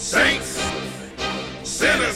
saints, sinners.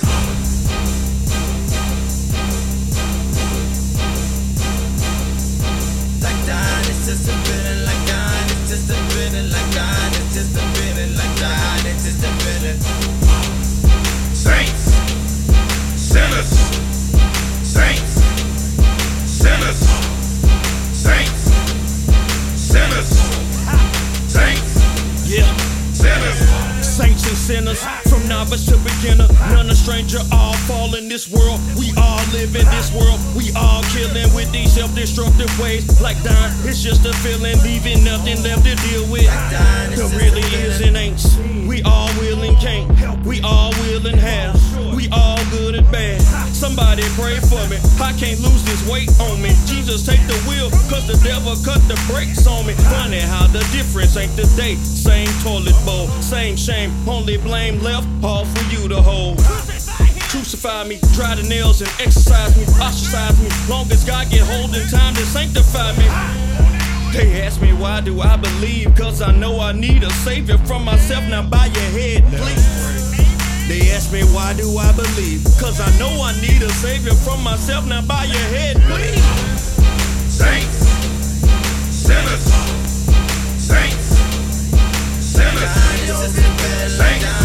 Like dying, it's just a feeling like dying, it's just a feeling like dying, it's just a feeling like dying, it's just a feeling. Saints, sinners, saints, sinners, saints, sinners, saints, Yeah. sinners. Saints and sinners, from novice to beginner, none a stranger, all fall in this world. We all live in this world, we all killing with these self-destructive ways. Like dying, it's just a feeling, leaving nothing left to deal with. There really is and ain't. We all will and can't, we all will and have, we all good and bad. Somebody pray for me, I can't lose this weight on me. Jesus take the wheel, cause the devil cut the brakes on me. Funny how the difference ain't the day. Same toilet bowl, same shame, only blame left, all for you to hold. Crucify me, dry the nails and exercise me, ostracize me. Long as God get hold in time to sanctify me. They ask me why do I believe, cause I know I need a savior from myself. Now bow your head, please. They ask me why do I believe, cause I know I need a savior from myself. Now bow your head, please. Saints, sinners, saints, sinners, saints,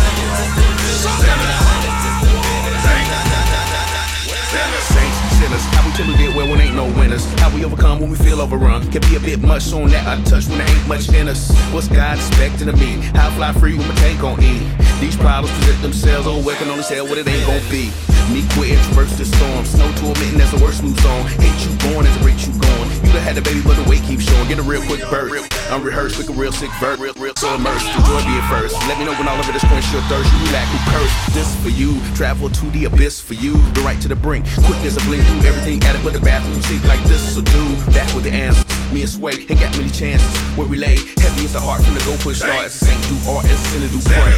Saints, sinners, how we till we get well when ain't no winners. How we overcome when we feel overrun. Can be a bit much on that I touch when there ain't much in us. What's God expecting of me? How I fly free with my tank on E. These problems present themselves, oh, we can only tell what it ain't gon' be. Me quit traverse the storm, snow to admitting that's the worst moves on. Hate you born as a rate you gone. You done had the baby, but the weight keeps showing. Get a real quick birth, unrehearsed, quick a real sick verb, real so immersed. Enjoy being first. Let me know when all of it is quenched your thirst. You lack who curse. This for you, travel to the abyss for you. The right to the brink, quick as a blink. Do everything at it, but the bathroom sink like this. So do that with the answers. Me and Sway ain't got many chances. Where we lay, heavy is the heart from the go push start. As a saint do art, as a sinner do pray.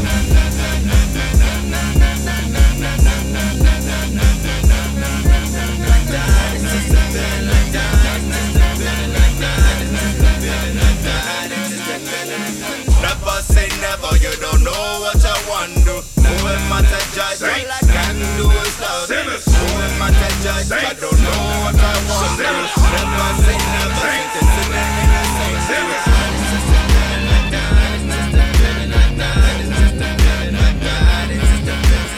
Never say never, you don't know what I want to. Who am I to judge? All I can do is love. Who am I to judge? I don't know what I want to. Never say never, it's in the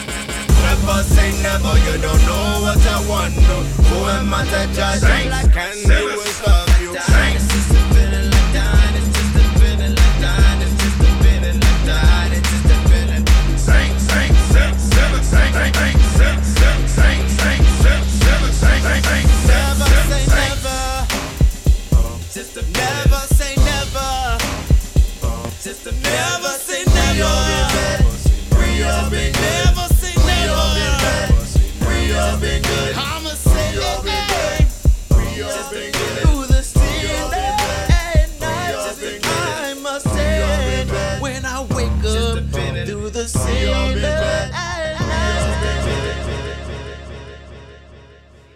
Never say never, you don't know what I want to. Who am I to judge? All I can